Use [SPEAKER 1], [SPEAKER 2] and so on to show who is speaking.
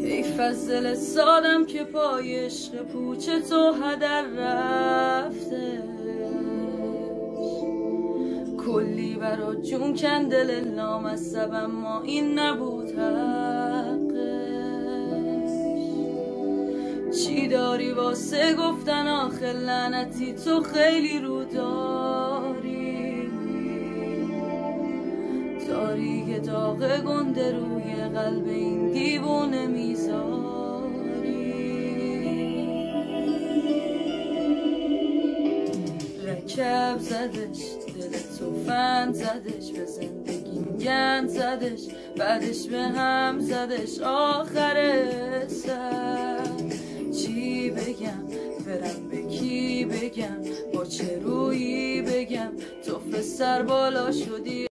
[SPEAKER 1] حیف از دل سادم که پای عشق پوچ تو هدر رفته، کلی برا جون کن دل لامصب، اما این نبود حقش. چی داری واسه گفتن آخه لعنتی تو خیلی رو داری که داغ گنده روی قلب این دیوونه میذاری. رکب زدش دل توفن زدش، به زندگیم گند زدش، بعدش به هم زدش آخر سر. چی بگم برم به کی بگم، با چه رویی بگم تو سر بالا شدی.